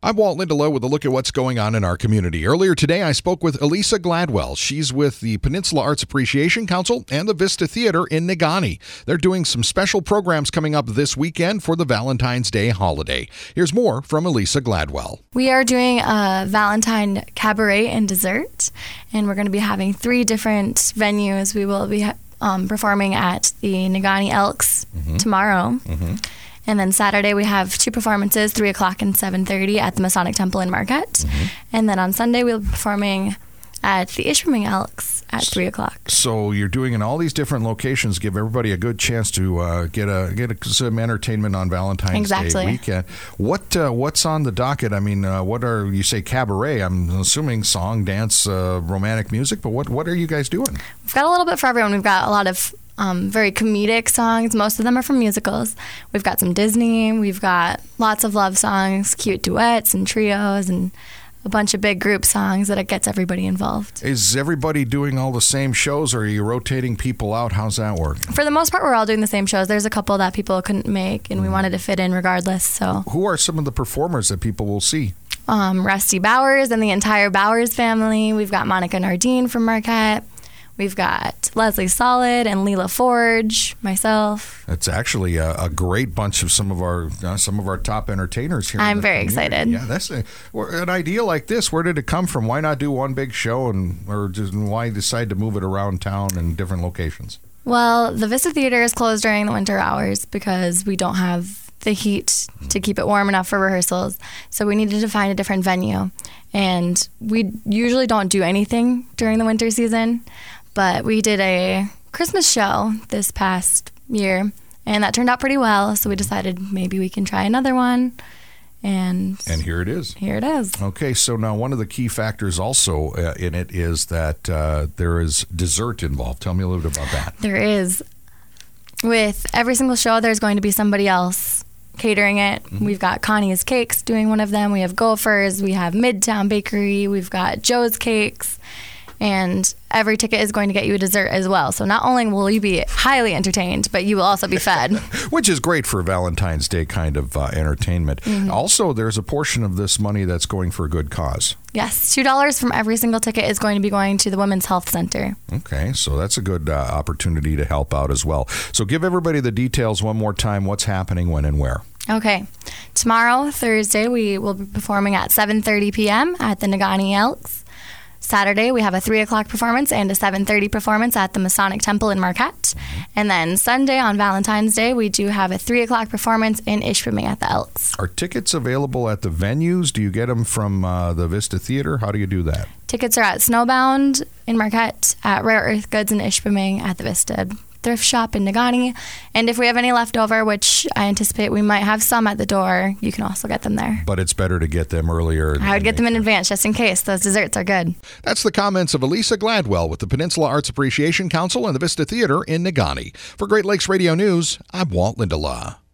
I'm Walt Lindelof with a look at what's going on in our community. Earlier today, I spoke with Elisa Gladwell. She's with the Peninsula Arts Appreciation Council and the Vista Theater in Negaunee. They're doing some special programs coming up this weekend for the Valentine's Day holiday. Here's more from Elisa Gladwell. We are doing a Valentine cabaret and dessert, and we're going to be having 3 different venues. We will be performing at the Negaunee Elks tomorrow. And then Saturday we have 2 performances, 3 o'clock and 7:30 at the Masonic Temple in Marquette. And then on Sunday we'll be performing at the Ishpeming Elks at 3 o'clock. So you're doing in all these different locations, give everybody a good chance to get some entertainment on Valentine's Day weekend. What's on the docket? I mean, you say cabaret? I'm assuming song, dance, romantic music. But what are you guys doing? We've got a little bit for everyone. We've got a lot of very comedic songs. Most of them are from musicals. We've got some Disney. We've got lots of love songs, cute duets and trios, and a bunch of big group songs that it gets everybody involved. Is everybody doing all the same shows, or are you rotating people out? How's that work? For the most part, we're all doing the same shows. There's a couple that people couldn't make, and we wanted to fit in regardless. So, who are some of the performers that people will see? Rusty Bowers and the entire Bowers family. We've got Monica Nardine from Marquette. We've got Leslie Solid and Leela Forge, myself. It's actually a great bunch of some of our top entertainers here. I'm very excited. Yeah, that's an idea like this. Where did it come from? Why not do one big show, or why decide to move it around town in different locations? Well, the Vista Theater is closed during the winter hours because we don't have the heat to keep it warm enough for rehearsals. So we needed to find a different venue. And we usually don't do anything during the winter season. But we did a Christmas show this past year, and that turned out pretty well. So we decided maybe we can try another one. And here it is. Here it is. Okay, so now one of the key factors also in it is that there is dessert involved. Tell me a little bit about that. There is. With every single show, there's going to be somebody else catering it. We've got Connie's Cakes doing one of them. We have Gophers. We have Midtown Bakery. We've got Joe's Cakes. And every ticket is going to get you a dessert as well. So not only will you be highly entertained, but you will also be fed. Which is great for Valentine's Day kind of entertainment. Also, there's a portion of this money that's going for a good cause. Yes, $2 from every single ticket is going to be going to the Women's Health Center. Okay, so that's a good opportunity to help out as well. So give everybody the details one more time. What's happening, when, and where? Okay. Tomorrow, Thursday, we will be performing at 7:30 p.m. at the Negaunee Elks. Saturday, we have a 3 o'clock performance and a 7:30 performance at the Masonic Temple in Marquette. And then Sunday, on Valentine's Day, we do have a 3 o'clock performance in Ishpeming at the Elks. Are tickets available at the venues? Do you get them from the Vista Theater? How do you do that? Tickets are at Snowbound in Marquette, at Rare Earth Goods in Ishpeming, at the Vista Thrift Shop in Negaunee. And if we have any left over, which I anticipate we might have some at the door, you can also get them there. But it's better to get them earlier. I would get them in advance just in case. Those desserts are good. That's the comments of Elisa Gladwell with the Peninsula Arts Appreciation Council and the Vista Theater in Negaunee. For Great Lakes Radio News, I'm Walt Lindelof.